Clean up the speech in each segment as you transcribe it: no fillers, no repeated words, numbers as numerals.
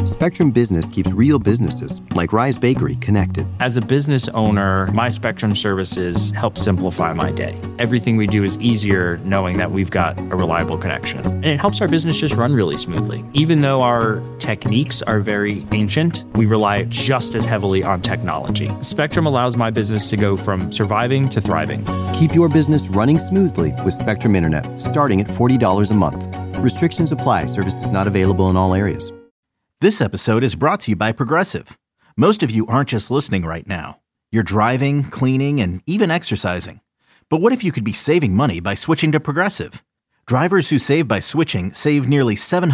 Spectrum Business keeps real businesses, like Rise Bakery, connected. As a business owner, my Spectrum services help simplify my day. Everything we do is easier knowing that we've got a reliable connection. And it helps our business just run really smoothly. Even though our techniques are very ancient, we rely just as heavily on technology. Spectrum allows my business to go from surviving to thriving. Keep your business running smoothly with Spectrum Internet, starting at $40 a month. Restrictions apply. Services not available in all areas. This episode is brought to you by Progressive. Most of you aren't just listening right now. You're driving, cleaning, and even exercising. But what if you could be saving money by switching to Progressive? Drivers who save by switching save nearly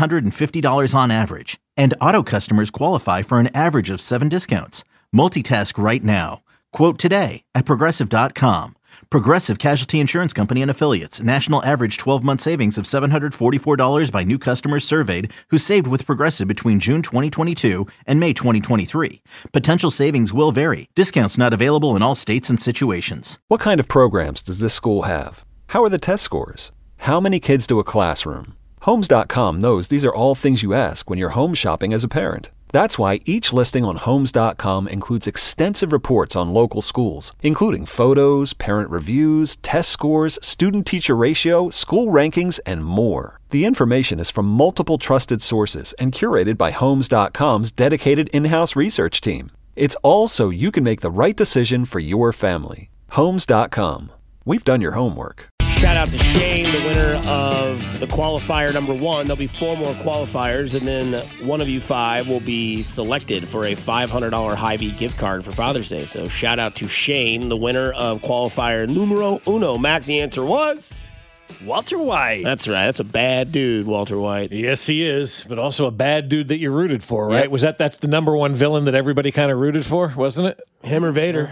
$750 on average. And auto customers qualify for an average of 7 discounts. Multitask right now. Quote today at Progressive.com. Progressive Casualty Insurance Company and Affiliates. National average 12-month savings of $744 by new customers surveyed who saved with Progressive between June 2022 and May 2023. Potential savings will vary. Discounts not available in all states and situations. What kind of programs does this school have? How are the test scores? How many kids do a classroom? Homes.com knows these are all things you ask when you're home shopping as a parent. That's why each listing on Homes.com includes extensive reports on local schools, including photos, parent reviews, test scores, student-teacher ratio, school rankings, and more. The information is from multiple trusted sources and curated by Homes.com's dedicated in-house research team. It's all so you can make the right decision for your family. Homes.com. We've done your homework. Shout out to Shane, the winner of the qualifier number 1. There'll be 4 more qualifiers, and then one of you 5 will be selected for a $500 Hy-Vee gift card for Father's Day. So shout out to Shane, the winner of qualifier numero uno. Mac, the answer was Walter White. That's right. That's a bad dude, Walter White. Yes, he is, but also a bad dude that you rooted for, right? Yep. That's the number one villain that everybody kind of rooted for, wasn't it? Him or Vader?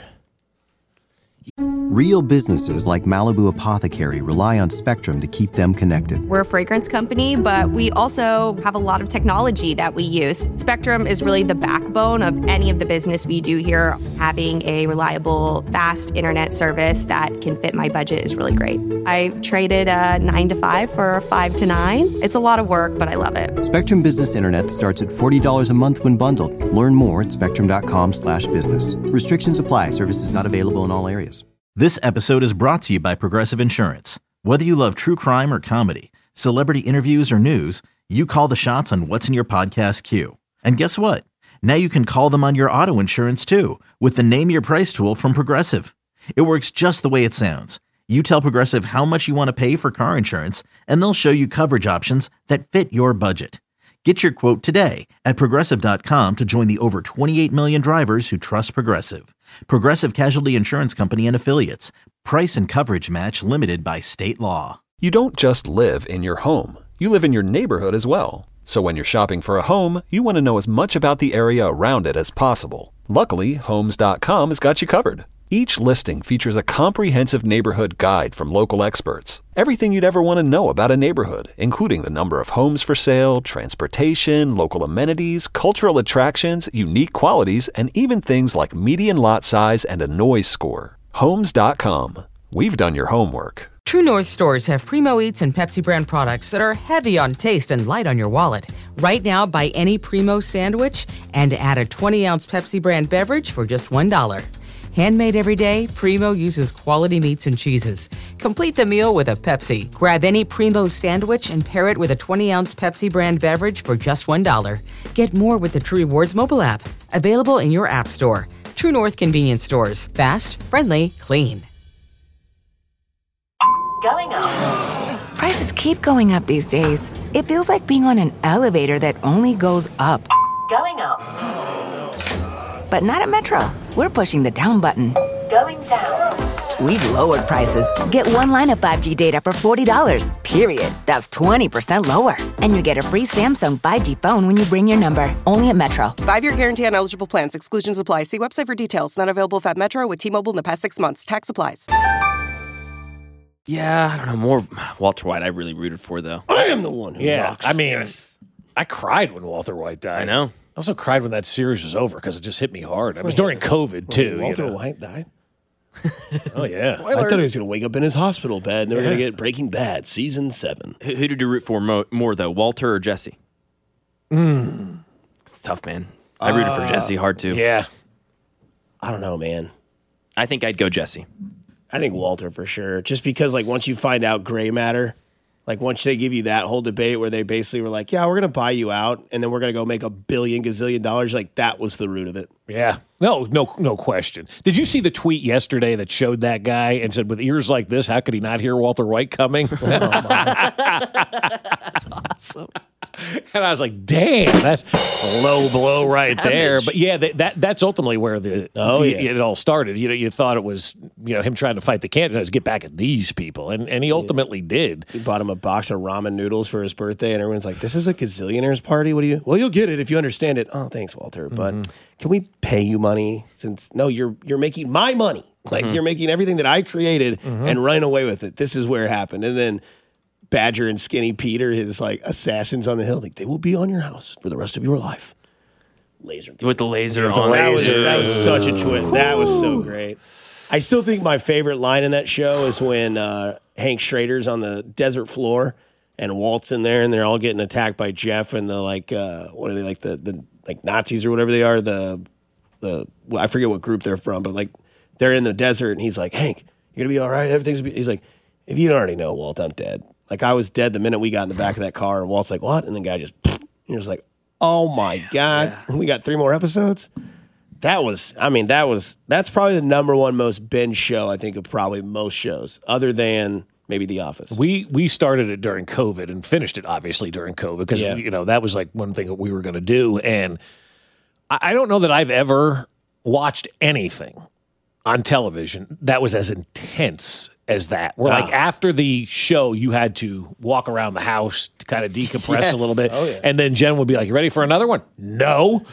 Real businesses like Malibu Apothecary rely on Spectrum to keep them connected. We're a fragrance company, but we also have a lot of technology that we use. Spectrum is really the backbone of any of the business we do here. Having a reliable, fast internet service that can fit my budget is really great. I traded a 9 to 5 for a 5 to 9. It's a lot of work, but I love it. Spectrum Business Internet starts at $40 a month when bundled. Learn more at spectrum.com/business. Restrictions apply. Services not available in all areas. This episode is brought to you by Progressive Insurance. Whether you love true crime or comedy, celebrity interviews or news, you call the shots on what's in your podcast queue. And guess what? Now you can call them on your auto insurance too with the Name Your Price tool from Progressive. It works just the way it sounds. You tell Progressive how much you want to pay for car insurance, and they'll show you coverage options that fit your budget. Get your quote today at Progressive.com to join the over 28 million drivers who trust Progressive. Progressive Casualty Insurance Company and Affiliates. Price and coverage match limited by state law. You don't just live in your home. You live in your neighborhood as well. So when you're shopping for a home, you want to know as much about the area around it as possible. Luckily, Homes.com has got you covered. Each listing features a comprehensive neighborhood guide from local experts. Everything you'd ever want to know about a neighborhood, including the number of homes for sale, transportation, local amenities, cultural attractions, unique qualities, and even things like median lot size and a noise score. Homes.com. We've done your homework. True North stores have Primo Eats and Pepsi brand products that are heavy on taste and light on your wallet. Right now, buy any Primo sandwich and add a 20-ounce Pepsi brand beverage for just $1. Handmade every day, Primo uses quality meats and cheeses. Complete the meal with a Pepsi. Grab any Primo sandwich and pair it with a 20-ounce Pepsi brand beverage for just $1. Get more with the True Rewards mobile app. Available in your app store. True North convenience stores. Fast, friendly, clean. Going up. Prices keep going up these days. It feels like being on an elevator that only goes up. Going up. But not at Metro. We're pushing the down button. Going down. We've lowered prices. Get one line of 5G data for $40, period. That's 20% lower. And you get a free Samsung 5G phone when you bring your number. Only at Metro. 5-year guarantee on eligible plans. Exclusions apply. See website for details. Not available at Metro with T-Mobile in the past 6 months. Tax applies. Yeah, I don't know. More Walter White I really rooted for, though. I am the one who rocks. I mean, I cried when Walter White died. I know. I also cried when that series was over because it just hit me hard. It was during COVID, too. Walter White died? Oh, yeah. I thought he was going to wake up in his hospital bed and they were going to get Breaking Bad, Season 7. Who did you root for more though, Walter or Jesse? tough, man. I rooted for Jesse hard, too. Yeah. I don't know, man. I think I'd go Jesse. I think Walter for sure. Just because, like, once you find out gray matter, like, once they give you that whole debate where they basically were like, yeah, we're going to buy you out, and then we're going to go make $1 gazillion, like, that was the root of it. Yeah. No question. Did you see the tweet yesterday that showed that guy and said, with ears like this, how could he not hear Walter White coming? That's awesome. And I was like, damn, that's a low blow right there. But yeah, that's ultimately where it all started. You thought it was him trying to fight the candidates, get back at these people, and he ultimately did. He bought him a box of ramen noodles for his birthday, and everyone's like, "This is a gazillionaire's party. What do you? Well, you'll get it if you understand it." Oh, thanks, Walter. But can we pay you money? Since you're making my money. Like you're making everything that I created and running away with it. This is where it happened, and then Badger and Skinny Peter, his like assassins on the hill, like they will be on your house for the rest of your life. Laser with the laser on. That was such a twist. That was so great. I still think my favorite line in that show is when Hank Schrader's on the desert floor and Walt's in there and they're all getting attacked by Jeff and the like. What are they like the like Nazis or whatever they are? I forget what group they're from, but like they're in the desert and he's like, Hank, you're gonna be all right. He's like, if you don't already know, Walt, I'm dead. Like, I was dead the minute we got in the back of that car, and Walt's like, what? And the guy just, you're just like, oh, my God. Yeah. We got 3 more episodes? That's probably the number one most binge show, I think, of probably most shows, other than maybe The Office. We started it during COVID and finished it, obviously, during COVID, because, that was like one thing that we were going to do. And I don't know that I've ever watched anything on television that was as intense as that. Where like after the show, you had to walk around the house to kind of decompress a little bit. Oh, yeah. And then Jen would be like, you ready for another one? No,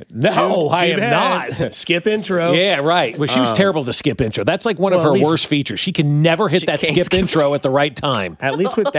I am not. Skip intro. Yeah, right. Well, she was terrible to skip intro. That's like one of her worst features. She can never hit that skip intro at the right time. At least with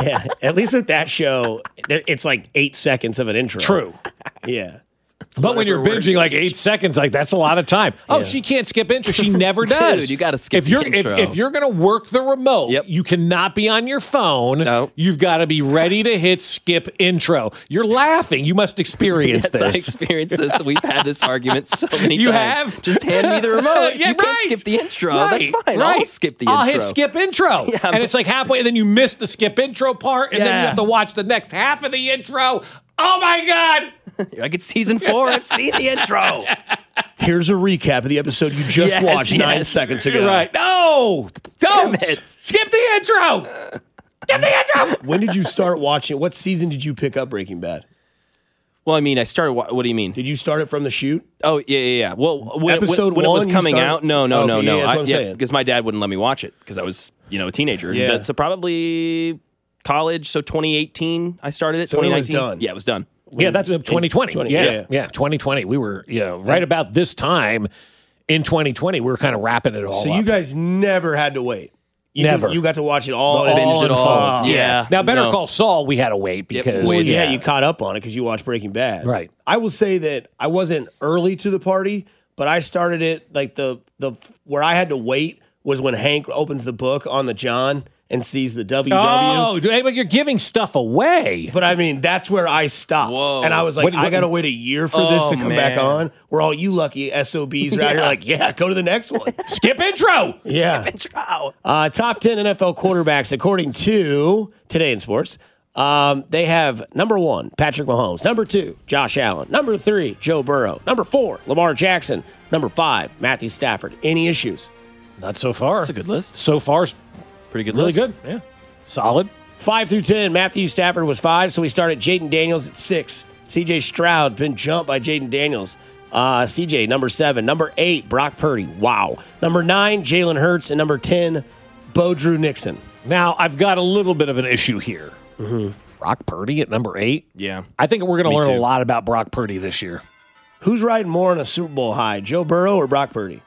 that show, it's like 8 seconds of an intro. True. Yeah. But when you're binging like 8 seconds, like that's a lot of time. Oh, she can't skip intro. She never does. Dude, you got to skip the intro. If you're going to work the remote, you cannot be on your phone. No. You've got to be ready to hit skip intro. You're laughing. You must experience this. I experienced this. We've had this argument so many times. You have? Just hand me the remote. You can't skip the intro. That's fine. I'll skip the intro. I'll hit skip intro. And it's like halfway, and then you miss the skip intro part, and then you have to watch the next half of the intro. Oh, my God. I get season 4. I've seen the intro. Here's a recap of the episode you just watched 9 seconds ago. Right. No, don't. Skip the intro. Skip the intro. When did you start watching? What season did you pick up Breaking Bad? Well, I mean, I started. What do you mean? Did you start it from the shoot? Oh, yeah. Well, when it was coming out, no. Yeah, that's what I'm saying. Because my dad wouldn't let me watch it because I was, a teenager. Yeah. So probably college. So 2018, I started it. So it was done. Yeah, it was done. Yeah, that's 2020. Yeah, 2020. We were, right about this time in 2020, we were kind of wrapping it all up. So you guys never had to wait. Never. You got to watch it all. Binged it all. Yeah. Now, Better Call Saul, we had to wait because... Well, you caught up on it because you watched Breaking Bad. Right. I will say that I wasn't early to the party, but I started it, like, the where I had to wait was when Hank opens the book on the John and sees the WW. Oh, but you're giving stuff away. But I mean, that's where I stopped. Whoa. And I was like, I got to wait a year for this to come back on. Where all you lucky SOBs are out here like, go to the next one. Skip intro. Yeah. Skip intro. Top 10 NFL quarterbacks according to Today in Sports. They have number 1, Patrick Mahomes. Number 2, Josh Allen. Number 3, Joe Burrow. Number 4, Lamar Jackson. Number 5, Matthew Stafford. Any issues? Not so far. That's a good list. So far, pretty good really list. Good. Yeah. Solid. 5 through 10, Matthew Stafford was 5, so we started Jaden Daniels at 6. C.J. Stroud been jumped by Jaden Daniels. C.J. number 7. Number 8, Brock Purdy. Wow. Number 9, Jalen Hurts. And number 10, Bo Drew Nixon. Now, I've got a little bit of an issue here. Mm-hmm. Brock Purdy at number 8? Yeah. I think we're going to learn a lot about Brock Purdy this year. Who's riding more on a Super Bowl high, Joe Burrow or Brock Purdy?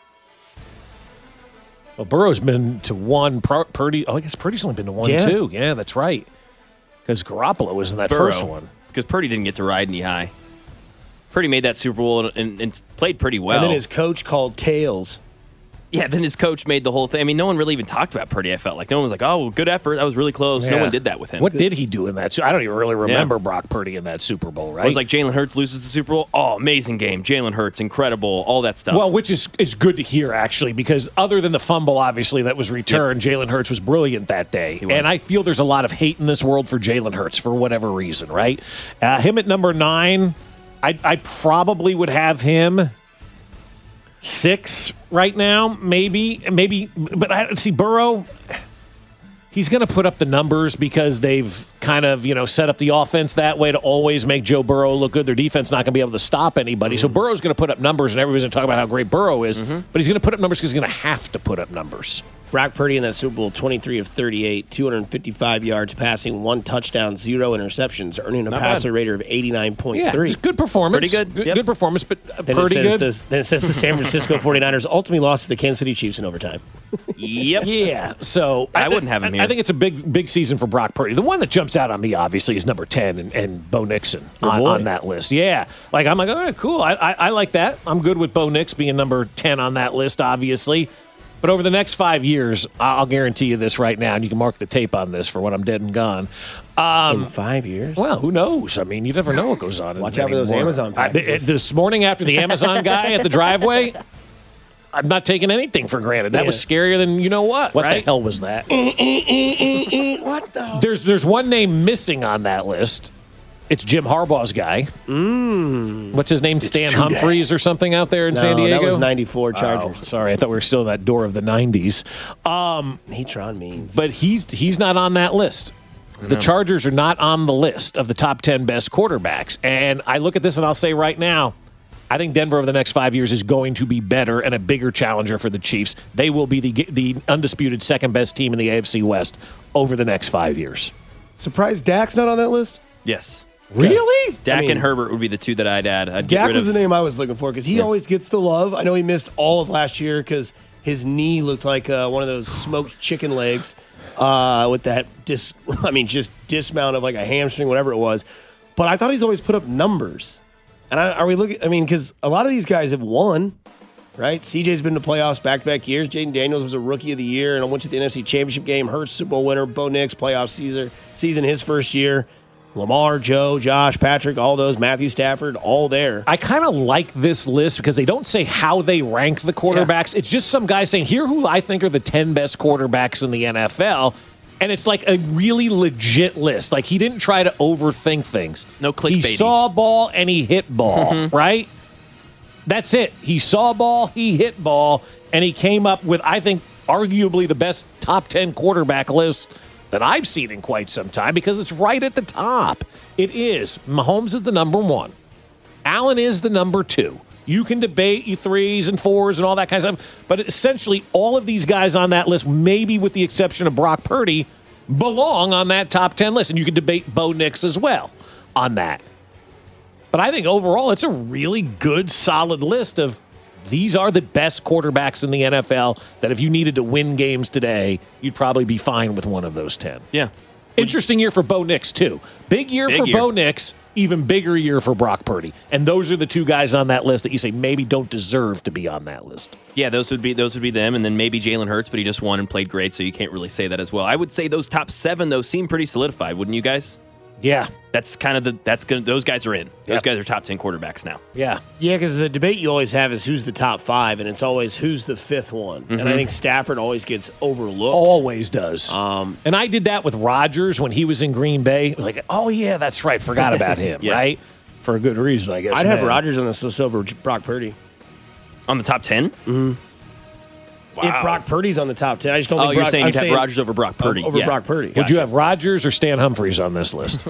Well, Burrow's been to 1. Purdy, I guess Purdy's only been to 1, too. Yeah, that's right. Because Garoppolo was in that first one. Because Purdy didn't get to ride any high. Purdy made that Super Bowl and played pretty well. And then his coach called Tails. Yeah, then his coach made the whole thing. I mean, no one really even talked about Purdy, I felt like. No one was like, oh, good effort. That was really close. Yeah. No one did that with him. What did he do in that? I don't even really remember Brock Purdy in that Super Bowl, right? It was like Jalen Hurts loses the Super Bowl. Oh, amazing game. Jalen Hurts, incredible, all that stuff. Well, which is good to hear, actually, because other than the fumble, obviously, that was returned, Jalen Hurts was brilliant that day. And I feel there's a lot of hate in this world for Jalen Hurts for whatever reason, right? Him at number 9, I probably would have him 6 right now, maybe. But I see Burrow. He's going to put up the numbers because they've kind of, set up the offense that way to always make Joe Burrow look good. Their defense not going to be able to stop anybody. So Burrow's going to put up numbers, and everybody's going to talk about how great Burrow is. But he's going to put up numbers because he's going to have to put up numbers. Brock Purdy in that Super Bowl, 23 of 38, 255 yards passing, 1 touchdown, 0 interceptions, earning a passer rating of 89.3. Yeah, good performance. Pretty good. Good performance, but then pretty good. Then it says the San Francisco 49ers ultimately lost to the Kansas City Chiefs in overtime. Yep. Yeah, so I wouldn't have him here. I think it's a big season for Brock Purdy. The one that jumps out on me, obviously, is number 10 and Bo Nixon on that list. Yeah, I'm like, all right, cool. I like that. I'm good with Bo Nix being number 10 on that list, obviously. But over the next 5 years, I'll guarantee you this right now, and you can mark the tape on this for when I'm dead and gone. In 5 years? Well, who knows? I mean, you never know what goes on. Watch out for those Amazon packages. This morning after the Amazon guy at the driveway, I'm not taking anything for granted. That was scarier than what. What right? the hell was that? What the? There's one name missing on that list. It's Jim Harbaugh's guy. What's his name? Stan Humphries or something out there in San Diego? That was 94 Chargers. Oh, sorry, I thought we were still in that door of the 90s. Natron means. But he's not on that list. The Chargers are not on the list of the top 10 best quarterbacks. And I look at this and I'll say right now, I think Denver over the next 5 years is going to be better and a bigger challenger for the Chiefs. They will be the undisputed second best team in the AFC West over the next 5 years. Surprised Dak's not on that list? Yes. Really? Dak and Herbert would be the two that I'd add. Dak was the name I was looking for because he always gets the love. I know he missed all of last year because his knee looked like one of those smoked chicken legs with that just dismount of like a hamstring, whatever it was. But I thought he's always put up numbers. And are we looking? I mean, because a lot of these guys have won, right? CJ's been to playoffs back-to-back years. Jaden Daniels was a rookie of the year and I went to the NFC Championship game. Hurts Super Bowl winner. Bo Nix playoff season his first year. Lamar, Joe, Josh, Patrick, all those, Matthew Stafford, all there. I kind of like this list because they don't say how they rank the quarterbacks. It's just some guy saying, here who I think are the 10 best quarterbacks in the NFL. And it's like a really legit list. Like he didn't try to overthink things. No clickbaiting. He saw ball and he hit ball, right? That's it. He saw ball, he hit ball, and he came up with, I think, arguably the best top 10 quarterback list that I've seen in quite some time because it's right at the top. It is. Mahomes is the number 1. Allen is the number 2. You can debate your 3s and 4s and all that kind of stuff, but essentially all of these guys on that list, maybe with the exception of Brock Purdy, belong on that top 10 list. And you can debate Bo Nix as well on that. But I think overall it's a really good, solid list of these are the best quarterbacks in the NFL that if you needed to win games today, you'd probably be fine with one of those 10. Yeah. Interesting year for Bo Nix, too. Big year for Bo Nix, even bigger year for Brock Purdy. And those are the two guys on that list that you say maybe don't deserve to be on that list. Yeah, those would be them, and then maybe Jalen Hurts, but he just won and played great, so you can't really say that as well. I would say those top 7, though, seem pretty solidified, wouldn't you guys? Yeah. That's kind of those guys are in. Those guys are top 10 quarterbacks now. Yeah. Yeah, because the debate you always have is who's the top 5, and it's always who's the 5th one. And I think Stafford always gets overlooked. Always does. And I did that with Rodgers when he was in Green Bay. Like, oh, yeah, that's right. Forgot about him, right? For a good reason, I guess. I'd have Rodgers on this list over Brock Purdy. On the top 10? Mm-hmm. Wow. If Brock Purdy's on the top 10, I just don't think you're saying you'd have Rodgers over Brock Purdy. Over Brock Purdy. Would you have Rodgers or Stan Humphries on this list?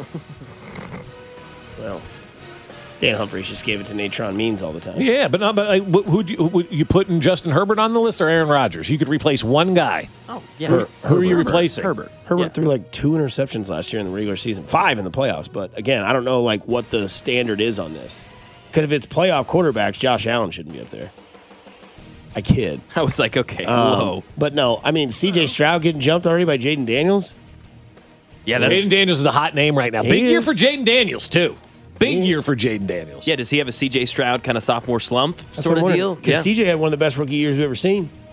Well, Stan Humphries just gave it to Natron Means all the time. Yeah, but who you putting Justin Herbert on the list or Aaron Rodgers? You could replace one guy. Oh, yeah. Who are you replacing? Herbert threw like 2 interceptions last year in the regular season, 5 in the playoffs. But again, I don't know like what the standard is on this. Because if it's playoff quarterbacks, Josh Allen shouldn't be up there. I kid. I was like, okay, whoa. But no, I mean, C.J. Stroud getting jumped already by Jaden Daniels? Yeah, Jaden Daniels is a hot name right now. Big year for Jaden Daniels, too. Big year for Jaden Daniels. Yeah, does he have a C.J. Stroud kind of sophomore slump sort of deal? Because C.J. had one of the best rookie years we've ever seen.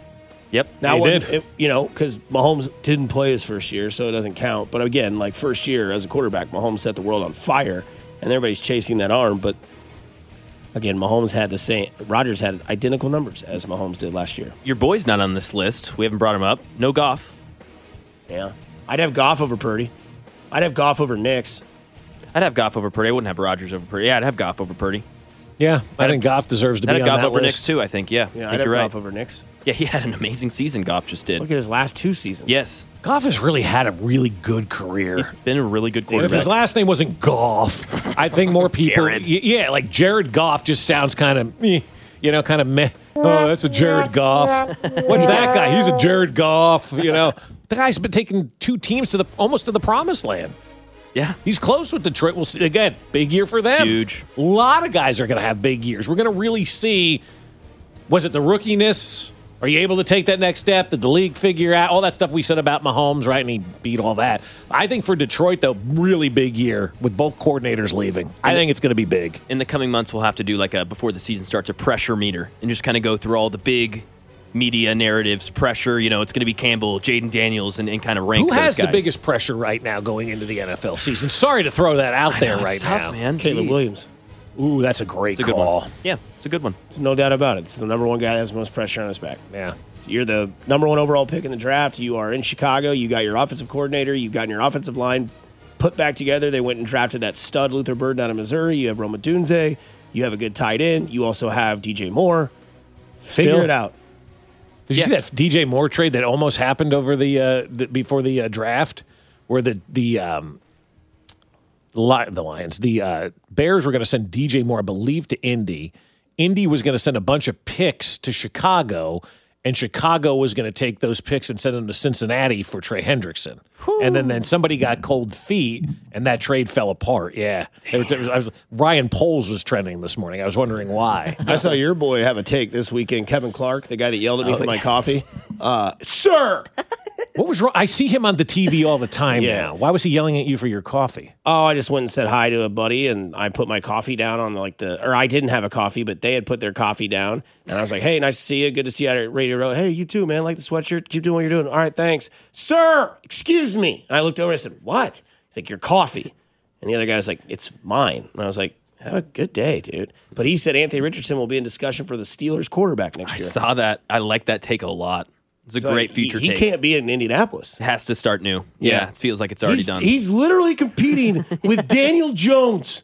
Yep. Now, He did. because Mahomes didn't play his first year, so it doesn't count. But again, like first year as a quarterback, Mahomes set the world on fire, and everybody's chasing that arm. But again, Rodgers had identical numbers as Mahomes did last year. Your boy's not on this list. We haven't brought him up. No Goff. Yeah. I'd have Goff over Purdy. I'd have Goff over Nix. I'd have Goff over Purdy. I wouldn't have Rodgers over Purdy. Yeah, I'd have Goff over Purdy. Yeah, I think Goff deserves to be I'd on have Goff that over list. Nix, too, I think. Yeah, I Yeah, think I'd have you're right. Goff over Nix. Yeah, he had an amazing season, Goff just did. Look at his last 2 seasons. Yes. Goff has really had a really good career. He's been a really good If quarterback. his last name wasn't Goff, I think more people. Jared. Yeah, like Jared Goff just sounds kind of, kind of meh. Oh, that's a Jared Goff. What's that guy? He's a Jared Goff. The guy's been taking 2 teams to almost to the promised land. Yeah. He's close with Detroit. We'll see. Again, big year for them. Huge. A lot of guys are going to have big years. We're going to really see, was it the rookiness? Are you able to take that next step? Did the league figure out all that stuff we said about Mahomes, right? And he beat all that. I think for Detroit, though, really big year with both coordinators leaving. I think it's going to be big. In the coming months, we'll have to do before the season starts, a pressure meter and just kind of go through all the big media narratives, pressure. It's going to be Campbell, Jaden Daniels, and kind of rank Who those has guys. the biggest pressure right now going into the NFL season? Sorry to throw that out there know, right it's tough, now. man. Caleb Jeez. Williams. Ooh, that's a great It's a good call. one. Yeah, it's a good one. There's no doubt about it. It's the number 1 guy that has the most pressure on his back. Yeah. You're the number 1 overall pick in the draft. You are in Chicago. You got your offensive coordinator. You've gotten your offensive line put back together. They went and drafted that stud Luther Burden out of Missouri. You have Roma Dunze. You have a good tight end. You also have DJ Moore. Figure it out. Did you see that DJ Moore trade that almost happened over before the draft, where the Bears were going to send DJ Moore, I believe, to Indy. Indy was going to send a bunch of picks to Chicago, and Chicago was going to take those picks and send them to Cincinnati for Trey Hendrickson. And then somebody got cold feet, and that trade fell apart. Yeah. Ryan Poles was trending this morning. I was wondering why. I saw your boy have a take this weekend. Kevin Clark, the guy that yelled at me for my coffee. Sir! What was wrong? I see him on the TV all the time Yeah. now. Why was he yelling at you for your coffee? Oh, I just went and said hi to a buddy, and I put my coffee down on or I didn't have a coffee, but they had put their coffee down, and I was like, "Hey, nice to see you. Good to see you at Radio Row. Hey, you too, man. Like the sweatshirt. Keep doing what you're doing. All right, thanks, sir. Excuse me." And I looked over and I said, "What?" He's like, "Your coffee." And the other guy was like, "It's mine." And I was like, "Have a good day, dude." But he said Anthony Richardson will be in discussion for the Steelers quarterback next year. I saw that. I like that take a lot. It's a So great future he take. can't be in Indianapolis. It has to start new. Yeah, it feels like it's already done. He's literally competing with Daniel Jones.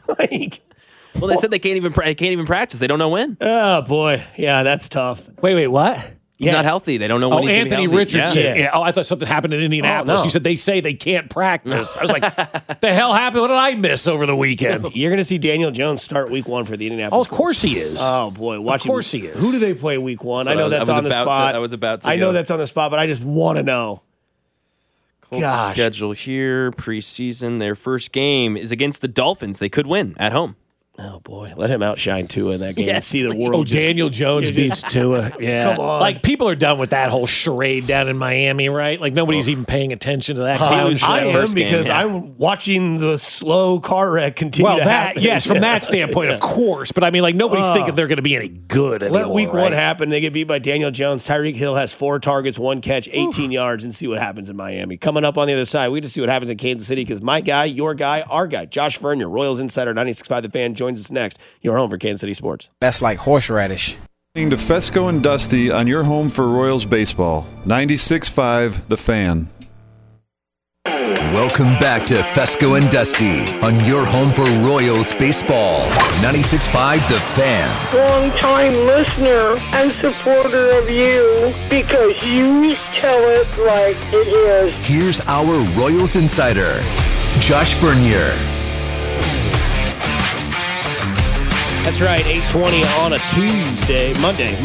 Well, they said they can't even practice. They don't know when. Oh boy, yeah, that's tough. Wait, what? He's not healthy. They don't know when he's going to be Anthony healthy. Richardson. Yeah. Yeah. Oh, I thought something happened in Indianapolis. Oh, no. You said they say they can't practice. I was like, the hell happened? What did I miss over the weekend? You're going to see Daniel Jones start week 1 for the Indianapolis. Oh, of course Colts. he is. Oh boy, watch Of course he is. Who do they play week 1? I know that's on the spot. I was about to. I know go. that's on the spot, but I just want to know. Colts Gosh. schedule here, preseason. Their first game is against the Dolphins. They could win at home. Oh boy, let him outshine Tua in that game and Yes, see the please. world. Oh, Daniel Jones beats Tua. Yeah. Come on. Like, people are done with that whole charade down in Miami, right? Like, nobody's even paying attention to that. clown show. I am first game, because yeah. I'm watching the slow car wreck continue Well, to happen. yes, from that standpoint, of course. But I mean, like, nobody's thinking they're going to be any good anymore. Let week right? 1 happen. They get beat by Daniel Jones. Tyreek Hill has 4 targets, 1 catch, 18 yards, and see what happens in Miami. Coming up on the other side, we just see what happens in Kansas City because my guy, your guy, our guy, Josh Vernier, Royals Insider, 96.5 The Fan, joins us next. Your home for Kansas City sports. That's like horseradish. Listening to Fesco and Dusty on your home for Royals baseball. 96.5 The Fan. Welcome back to Fesco and Dusty on your home for Royals baseball. 96.5 The Fan. Long-time listener and supporter of you because you tell it like it is. Here's our Royals insider, Josh Vernier. That's right, 8:20 on a Tuesday, Monday.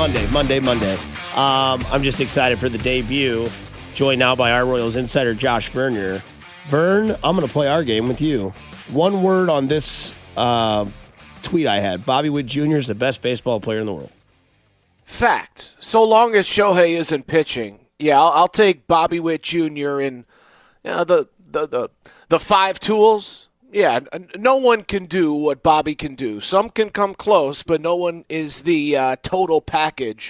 I'm just excited for the debut. Joined now by our Royals insider, Josh Vernier. Vern, I'm going to play our game with you. One word on this tweet I had. Bobby Witt Jr. is the best baseball player in the world. Fact. So long as Shohei isn't pitching, yeah, I'll take Bobby Witt Jr. in the 5 tools. Yeah, no one can do what Bobby can do. Some can come close, but no one is the total package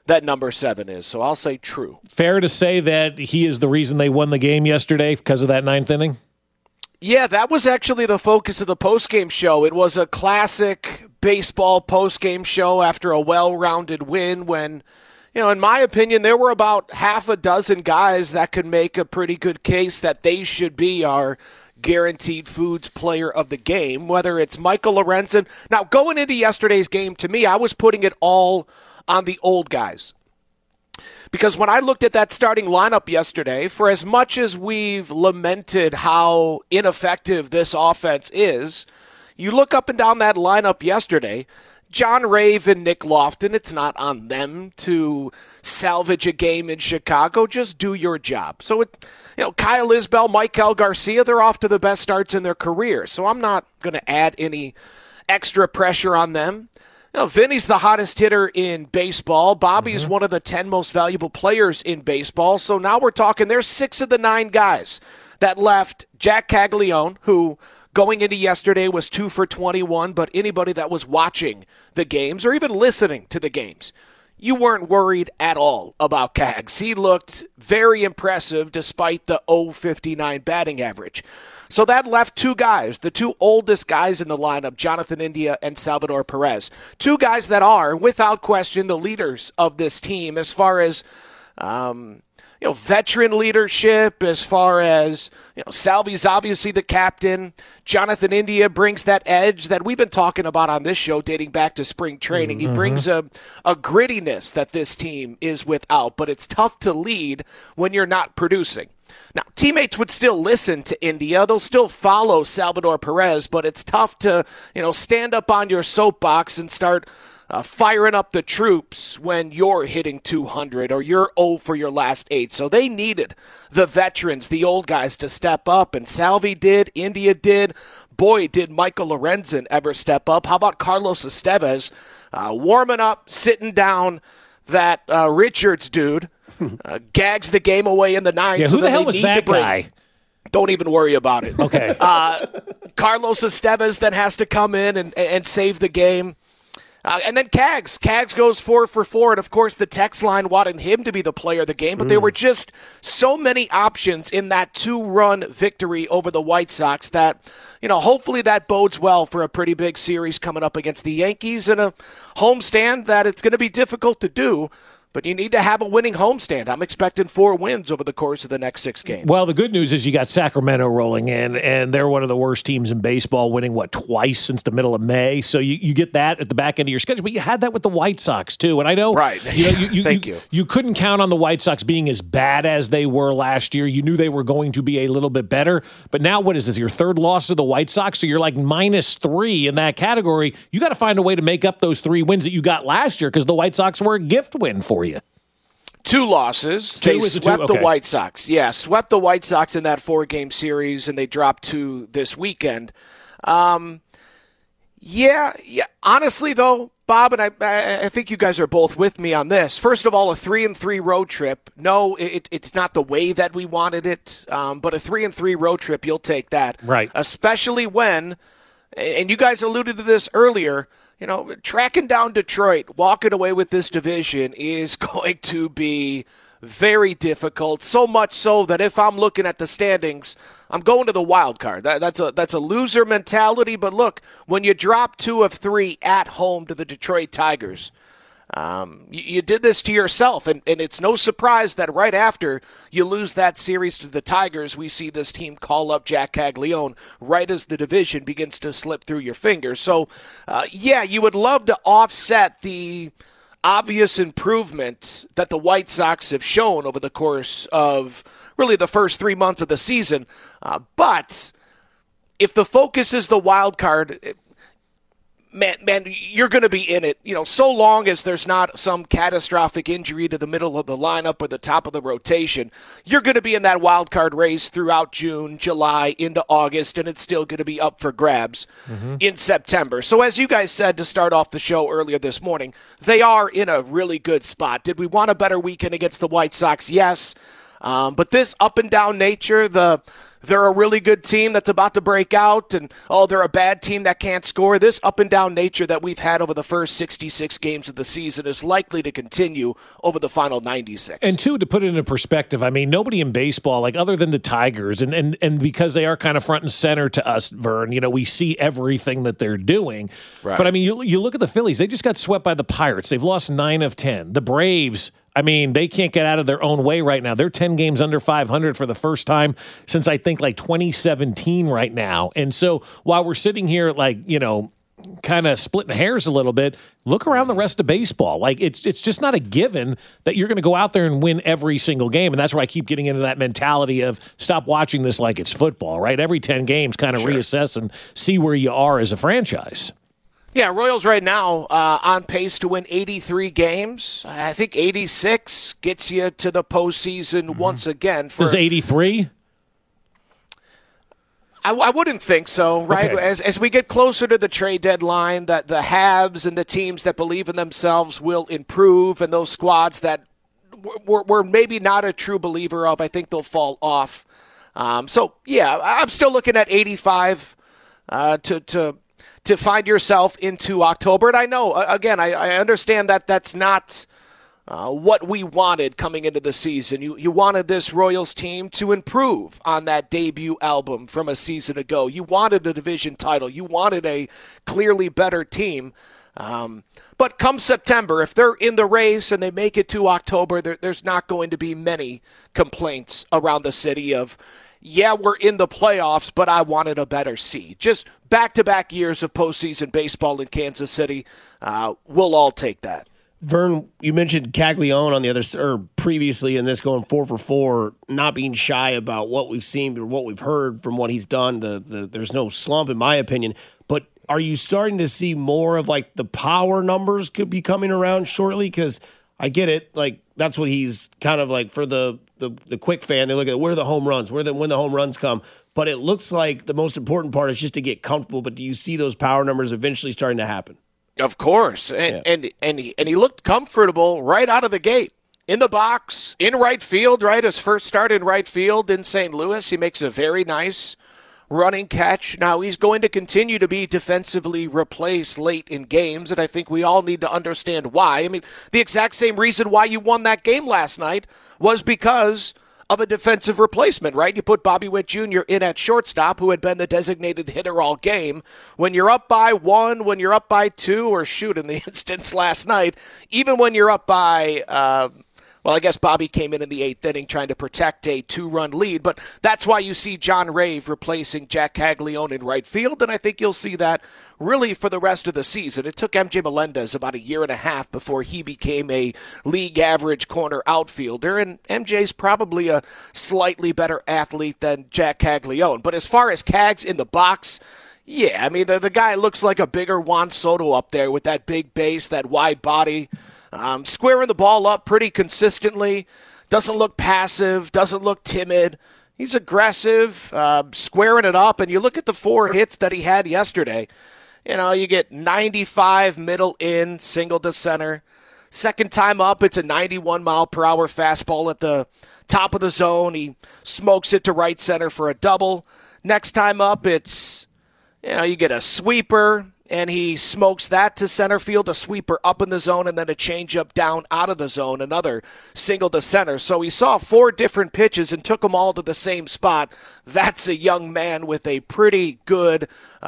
that number 7 is. So I'll say true. Fair to say that he is the reason they won the game yesterday because of that 9th inning? Yeah, that was actually the focus of the postgame show. It was a classic baseball postgame show after a well-rounded win when, in my opinion, there were about half a dozen guys that could make a pretty good case that they should be our Guaranteed Foods player of the game, whether it's Michael Lorenzen. Now, going into yesterday's game, to me, I was putting it all on the old guys. Because when I looked at that starting lineup yesterday, for as much as we've lamented how ineffective this offense is, you look up and down that lineup yesterday, John Rave and Nick Lofton, it's not on them to salvage a game in Chicago. Just do your job. So, Kyle Isbell, Maikel Garcia, they're off to the best starts in their career. So I'm not going to add any extra pressure on them. Vinny's the hottest hitter in baseball. Bobby's one of the 10 most valuable players in baseball. So now we're talking there's 6 of the 9 guys that left. Jack Caglione, who going into yesterday was 2 for 21, but anybody that was watching the games or even listening to the games, you weren't worried at all about Cags. He looked very impressive despite the .059 batting average. So that left 2 guys, the 2 oldest guys in the lineup, Jonathan India and Salvador Perez. 2 guys that are, without question, the leaders of this team as far as veteran leadership, as far as, Salvi's obviously the captain. Jonathan India brings that edge that we've been talking about on this show dating back to spring training. He brings a grittiness that this team is without, but it's tough to lead when you're not producing. Now, teammates would still listen to India. They'll still follow Salvador Perez, but it's tough to, stand up on your soapbox and start firing up the troops when you're hitting 200 or you're 0 for your last 8. So they needed the veterans, the old guys, to step up, and Salvi did, India did. Boy, did Michael Lorenzen ever step up. How about Carlos Estevez warming up, sitting down that Richards dude, gags the game away in the 9th. Yeah, who the hell was that guy? Don't even worry about it. Okay. Carlos Estevez then has to come in and save the game. And then Cags. Cags goes 4 for 4, and of course the text line wanted him to be the player of the game, but there were just so many options in that 2-run victory over the White Sox that, hopefully that bodes well for a pretty big series coming up against the Yankees in a homestand that it's going to be difficult to do. But you need to have a winning homestand. I'm expecting 4 wins over the course of the next 6 games. Well, the good news is you got Sacramento rolling in, and they're one of the worst teams in baseball, winning, twice since the middle of May. So you get that at the back end of your schedule. But you had that with the White Sox, too. And I know right. Thank you. You couldn't count on the White Sox being as bad as they were last year. You knew they were going to be a little bit better. But now what is this, your 3rd loss to the White Sox? So you're like -3 in that category. You got to find a way to make up those 3 wins that you got last year because the White Sox were a gift win for you. 2 losses. They swept the White Sox. Yeah, swept the White Sox in that 4-game series, and they dropped 2 this weekend. Yeah. Honestly, though, Bob, and I think you guys are both with me on this. First of all, a 3-3 road trip. No, it's not the way that we wanted it, but a 3-3 road trip, you'll take that. Right. Especially when, and you guys alluded to this earlier, tracking down Detroit, walking away with this division is going to be very difficult. So much so that if I'm looking at the standings, I'm going to the wild card. That's a loser mentality. But look, when you drop 2 of 3 at home to the Detroit Tigers, you did this to yourself, and it's no surprise that right after you lose that series to the Tigers, we see this team call up Jack Caglione right as the division begins to slip through your fingers. So, you would love to offset the obvious improvement that the White Sox have shown over the course of really the first 3 months of the season. But if the focus is the wild card, man, you're going to be in it, so long as there's not some catastrophic injury to the middle of the lineup or the top of the rotation, you're going to be in that wild card race throughout June, July, into August, and it's still going to be up for grabs in September. So as you guys said to start off the show earlier this morning, they are in a really good spot. Did we want a better weekend against the White Sox? Yes. But this up and down nature, the they're a really good team that's about to break out, and, oh, they're a bad team that can't score. This up-and-down nature that we've had over the first 66 games of the season is likely to continue over the final 96. And, two, to put it into perspective, I mean, nobody in baseball, like other than the Tigers, and because they are kind of front and center to us, Vern, we see everything that they're doing. Right. But, I mean, you look at the Phillies. They just got swept by the Pirates. They've lost 9 of 10. The Braves, I mean, they can't get out of their own way right now. They're 10 games under 500 for the first time since I think like 2017 right now. And so while we're sitting here kind of splitting hairs a little bit, look around the rest of baseball. Like it's just not a given that you're going to go out there and win every single game. And that's why I keep getting into that mentality of stop watching this like it's football, right? Every 10 games kind of reassess and see where you are as a franchise. Yeah, Royals right now on pace to win 83 games. I think 86 gets you to the postseason once again. Is 83? I wouldn't think so, right? Okay. As we get closer to the trade deadline, that the haves and the teams that believe in themselves will improve, and those squads that we're maybe not a true believer of, I think they'll fall off. So, yeah, I'm still looking at 85 to find yourself into October. And I know, again, I understand that that's not what we wanted coming into the season. You wanted this Royals team to improve on that debut album from a season ago. You wanted a division title. You wanted a clearly better team. But come September, if they're in the race and they make it to October, there's not going to be many complaints around the city of, yeah, we're in the playoffs, but I wanted a better seed. Just back-to-back years of postseason baseball in Kansas City. We'll all take that. Vern, you mentioned Caglione on the other, or previously in this, going 4 for 4, not being shy about what we've seen or what we've heard from what he's done. There's no slump, in my opinion. But are you starting to see more of like the power numbers could be coming around shortly? Because I get it, like that's what he's kind of like for the quick fan. They look at where are the home runs, when the home runs come. But it looks like the most important part is just to get comfortable. But do you see those power numbers eventually starting to happen? Of course, and he looked comfortable right out of the gate. In the box, in right field, right? His first start in right field in St. Louis. He makes a very nice running catch. Now, he's going to continue to be defensively replaced late in games, and I think we all need to understand why. I mean, the exact same reason why you won that game last night was because of a defensive replacement, right? You put Bobby Witt Jr. in at shortstop, who had been the designated hitter all game. When you're up by 1, when you're up by 2, or shoot, in the instance last night, even when you're up by, well, I guess Bobby came in the 8th inning trying to protect a 2-run lead, but that's why you see John Rave replacing Jack Caglione in right field, and I think you'll see that really for the rest of the season. It took MJ Melendez about 1.5 years before he became a league average corner outfielder, and MJ's probably a slightly better athlete than Jack Caglione. But as far as Cags in the box, yeah, I mean, the guy looks like a bigger Juan Soto up there with that big base, that wide body, squaring the ball up pretty consistently, doesn't look passive, doesn't look timid. He's aggressive, squaring it up, and you look at the 4 hits that he had yesterday. You know, you get 95 middle in, single to center. Second time up, it's a 91-mile-per-hour fastball at the top of the zone. He smokes it to right center for a double. Next time up, it's, you get a sweeper, and he smokes that to center field, a sweeper up in the zone, and then a changeup down out of the zone, another single to center. So he saw 4 different pitches and took them all to the same spot. That's a young man with a pretty good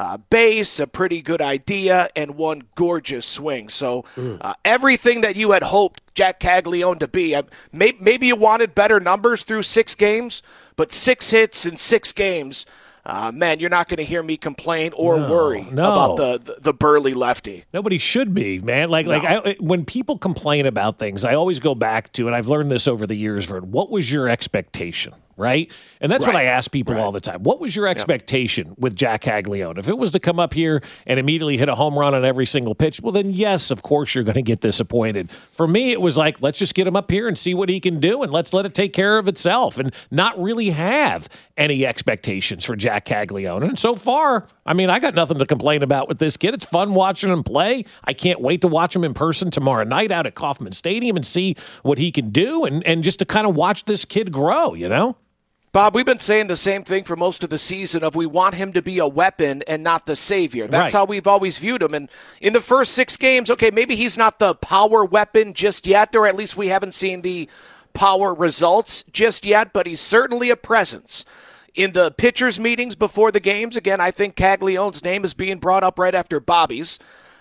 base, a pretty good idea, and one gorgeous swing. So everything that you had hoped Jack Caglione to be, maybe you wanted better numbers through 6 games, but 6 hits in 6 games, man, you're not going to hear me complain or worry about the burly lefty. Nobody should be, man. When people complain about things, I always go back to, and I've learned this over the years, Vern, what was your expectation? Right? And that's what I ask people all the time. What was your expectation with Jack Caglione? If it was to come up here and immediately hit a home run on every single pitch, well, then yes, of course you're going to get disappointed. For me, it was like, let's just get him up here and see what he can do, and let's let it take care of itself, and not really have any expectations for Jack Caglione. And so far, I mean, I got nothing to complain about with this kid. It's fun watching him play. I can't wait to watch him in person tomorrow night out at Kauffman Stadium and see what he can do, and just to kind of watch this kid grow, Bob, we've been saying the same thing for most of the season of we want him to be a weapon and not the savior. That's how we've always viewed him. And in the first 6 games, okay, maybe he's not the power weapon just yet, or at least we haven't seen the power results just yet, but he's certainly a presence. In the pitchers' meetings before the games, again, I think Caglianone's name is being brought up right after Bobby's,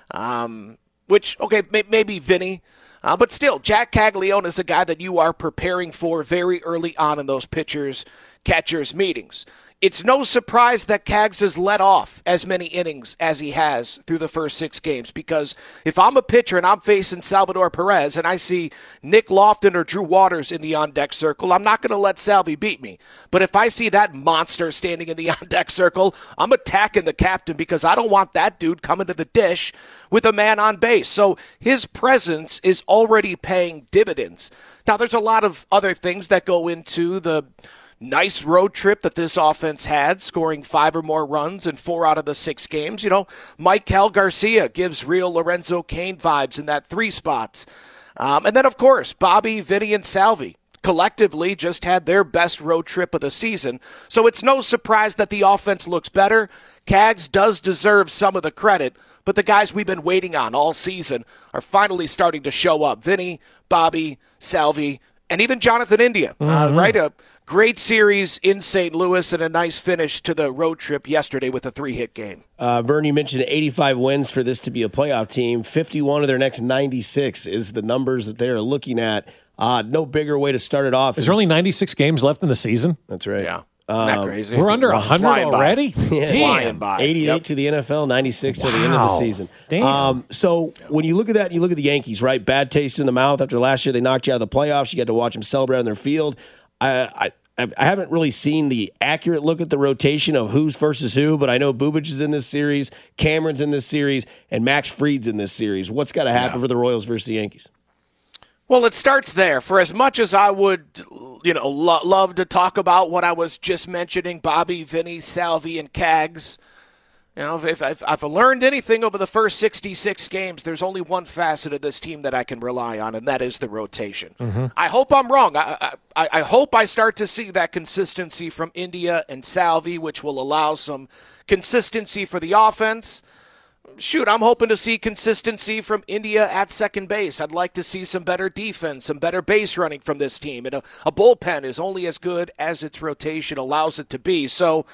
which, okay, maybe Vinny. But still, Jack Caglianone is a guy that you are preparing for very early on in those pitchers-catchers meetings. It's no surprise that Cags has let off as many innings as he has through the first 6 games, because if I'm a pitcher and I'm facing Salvador Perez and I see Nick Lofton or Drew Waters in the on-deck circle, I'm not going to let Salvi beat me. But if I see that monster standing in the on-deck circle, I'm attacking the captain because I don't want that dude coming to the dish with a man on base. So his presence is already paying dividends. Now, there's a lot of other things that go into the nice road trip that this offense had, scoring 5 or more runs in 4 out of the 6 games. You know, Maikel Garcia gives real Lorenzo Cain vibes in that 3 spot. And then, of course, Bobby, Vinny, and Salvi collectively just had their best road trip of the season. So it's no surprise that the offense looks better. Cags does deserve some of the credit, but the guys we've been waiting on all season are finally starting to show up. Vinny, Bobby, Salvi, and even Jonathan India, right? A great series in St. Louis and a nice finish to the road trip yesterday with a 3-hit game. Vern, you mentioned 85 wins for this to be a playoff team. 51 of their next 96 is the numbers that they're looking at. No bigger way to start it off. Is there only 96 games left in the season? That's right. Yeah. Not crazy. We're under 100 already? Yeah. Flying by. 88 to the NFL, 96 to the end of the season. Damn. So when you look at that, and you look at the Yankees, right? Bad taste in the mouth after last year. They knocked you out of the playoffs. You got to watch them celebrate on their field. I haven't really seen the accurate look at the rotation of who's versus who, but I know Bubic is in this series, Cameron's in this series, and Max Fried's in this series. What's got to happen for the Royals versus the Yankees? Well, it starts there. For as much as I would, love to talk about what I was just mentioning, Bobby, Vinny, Salvi, and Cags, if I've learned anything over the first 66 games, there's only one facet of this team that I can rely on, and that is the rotation. Mm-hmm. I hope I'm wrong. I hope I start to see that consistency from India and Salvi, which will allow some consistency for the offense. Shoot, I'm hoping to see consistency from India at second base. I'd like to see some better defense, some better base running from this team. And a bullpen is only as good as its rotation allows it to be. So,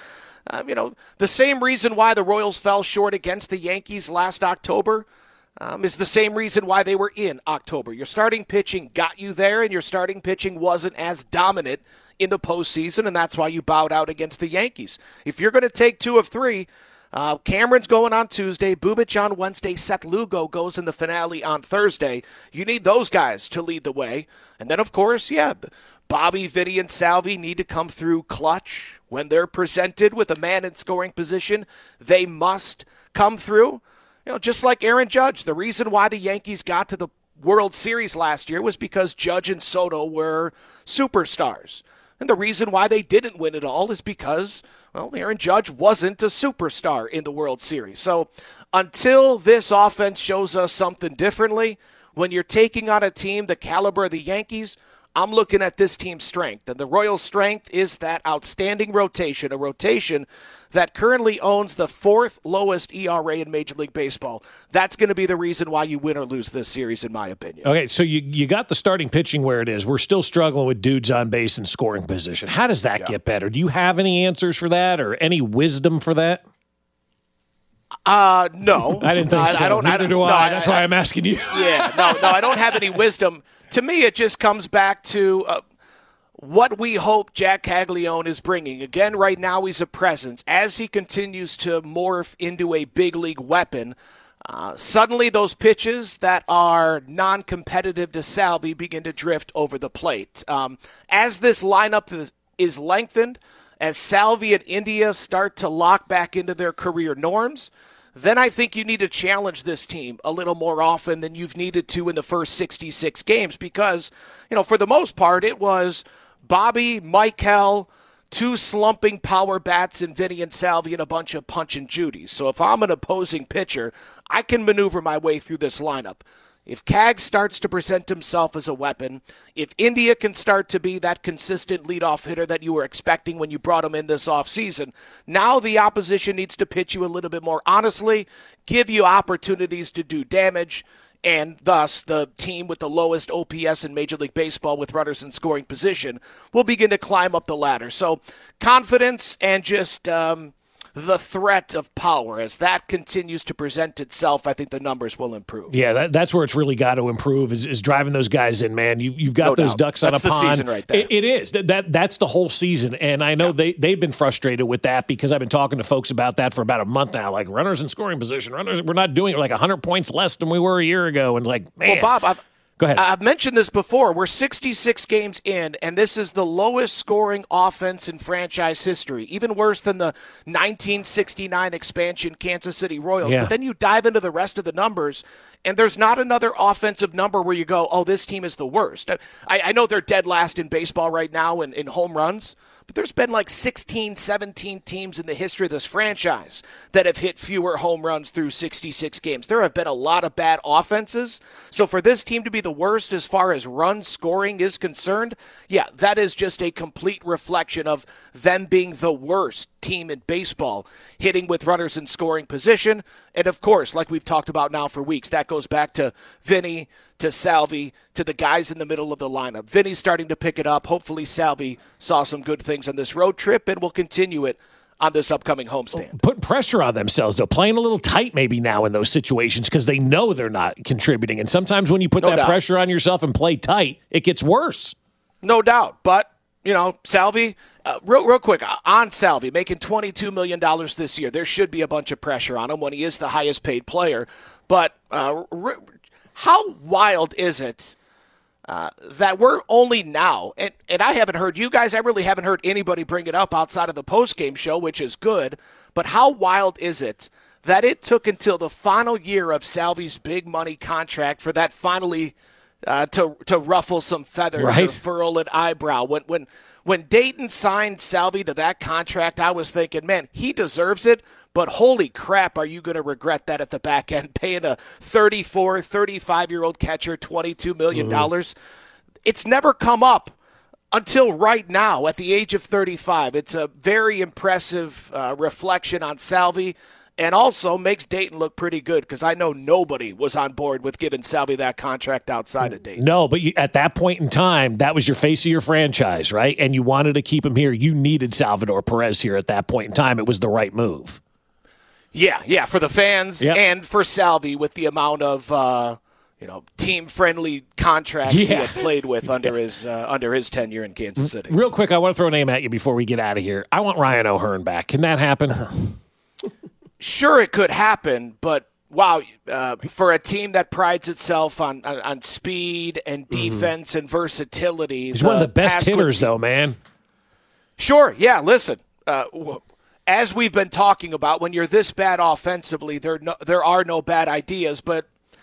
the same reason why the Royals fell short against the Yankees last October is the same reason why they were in October. Your starting pitching got you there, and your starting pitching wasn't as dominant in the postseason, and that's why you bowed out against the Yankees. If you're going to take 2 of 3, Cameron's going on Tuesday, Bubic on Wednesday, Seth Lugo goes in the finale on Thursday. You need those guys to lead the way. And then, of course, Bobby, Vinny, and Salvi need to come through clutch. When they're presented with a man in scoring position, they must come through. Just like Aaron Judge, the reason why the Yankees got to the World Series last year was because Judge and Soto were superstars. And the reason why they didn't win it all is because, Aaron Judge wasn't a superstar in the World Series. So until this offense shows us something differently, when you're taking on a team the caliber of the Yankees, I'm looking at this team's strength. And the Royals' strength is that outstanding rotation, a rotation that currently owns the 4th lowest ERA in Major League Baseball. That's going to be the reason why you win or lose this series, in my opinion. Okay, so you got the starting pitching where it is. We're still struggling with dudes on base and scoring position. How does that get better? Do you have any answers for that or any wisdom for that? No. I didn't think so. Neither do I. That's why I'm asking you. Yeah, no, I don't have any wisdom. To me, it just comes back to what we hope Jack Caglianone is bringing. Again, right now he's a presence. As he continues to morph into a big league weapon, suddenly those pitches that are non-competitive to Salvi begin to drift over the plate. As this lineup is lengthened, as Salvi and India start to lock back into their career norms, then I think you need to challenge this team a little more often than you've needed to in the first 66 games because, for the most part, it was Bobby, Maikel, 2 slumping power bats in Vinny and Salvi and a bunch of punch and Judies. So if I'm an opposing pitcher, I can maneuver my way through this lineup. If Kag starts to present himself as a weapon, if India can start to be that consistent leadoff hitter that you were expecting when you brought him in this offseason, now the opposition needs to pitch you a little bit more honestly, give you opportunities to do damage, and thus the team with the lowest OPS in Major League Baseball with runners in scoring position will begin to climb up the ladder. So confidence and just the threat of power, as that continues to present itself, I think the numbers will improve. Yeah, that's where it's really got to improve is driving those guys in, man. You've got those ducks on a pond. That's the season right there. It is. That's the whole season. And I know they've been frustrated with that because I've been talking to folks about that for about a month now. Like, runners in scoring position, we're not doing it, like 100 points less than we were a year ago. And like, man. Well, Bob, Go ahead. I've mentioned this before. We're 66 games in, and this is the lowest scoring offense in franchise history, even worse than the 1969 expansion Kansas City Royals. Yeah. But then you dive into the rest of the numbers, and there's not another offensive number where you go, oh, this team is the worst. I know they're dead last in baseball right now in home runs, but there's been like 16, 17 teams in the history of this franchise that have hit fewer home runs through 66 games. There have been a lot of bad offenses. So for this team to be the worst as far as run scoring is concerned, yeah, that is just a complete reflection of them being the worst team in baseball, hitting with runners in scoring position. And of course, like we've talked about now for weeks, that goes back to Vinny, to Salvi, to the guys in the middle of the lineup. Vinny's starting to pick it up. Hopefully Salvi saw some good things on this road trip and will continue it on this upcoming homestand. Putting pressure on themselves, though, playing a little tight maybe now in those situations because they know they're not contributing. And sometimes when you put that pressure on yourself and play tight, it gets worse. No doubt. But, Salvi, real quick, on Salvi, making $22 million this year, there should be a bunch of pressure on him when he is the highest paid player. But how wild is it that we're only now, and I haven't heard you guys, I really haven't heard anybody bring it up outside of the postgame show, which is good, but how wild is it that it took until the final year of Salvi's big money contract for that finally to ruffle some feathers or furl an eyebrow? When Dayton signed Salvi to that contract, I was thinking, man, he deserves it, but holy crap, are you going to regret that at the back end, paying a 34, 35-year-old catcher $22 million? It's never come up until right now at the age of 35. It's a very impressive reflection on Salvi and also makes Dayton look pretty good because I know nobody was on board with giving Salvi that contract outside of Dayton. No, but at that point in time, that was your face of your franchise, right? And you wanted to keep him here. You needed Salvador Perez here at that point in time. It was the right move. Yeah, for the fans and for Salvi with the amount of team-friendly contracts he had played with under his tenure in Kansas City. Real quick, I want to throw a name at you before we get out of here. I want Ryan O'Hearn back. Can that happen? Sure, it could happen, but wow, for a team that prides itself on speed and defense and versatility. He's one of the best hitters, though, man. Sure, yeah, listen. As we've been talking about, when you're this bad offensively, there are no bad ideas. But,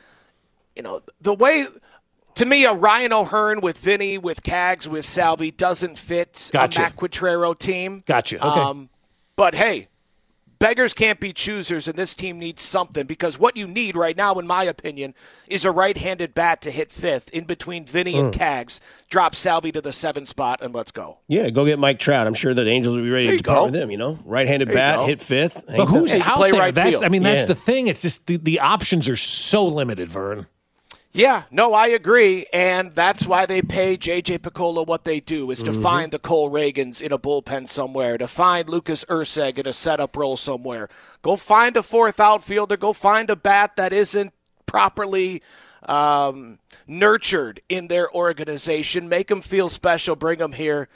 the way, to me, a Ryan O'Hearn with Vinny, with Cags, with Salvi doesn't fit a Matt Quatrero team. Gotcha. Okay. But, hey, beggars can't be choosers, and this team needs something because what you need right now, in my opinion, is a right-handed bat to hit fifth in between Vinny and Cags. Drop Salvi to the 7th spot, and let's go. Yeah, go get Mike Trout. I'm sure that the Angels will be ready to depart with him, Right-handed bat, hit fifth. But who's out play there? Right field. That's the thing. It's just the options are so limited, Vern. Yeah, no, I agree, and that's why they pay J.J. Picola what they do, is to find the Cole Reagans in a bullpen somewhere, to find Lucas Erceg in a setup role somewhere. Go find a fourth outfielder. Go find a bat that isn't properly nurtured in their organization. Make them feel special. Bring them here.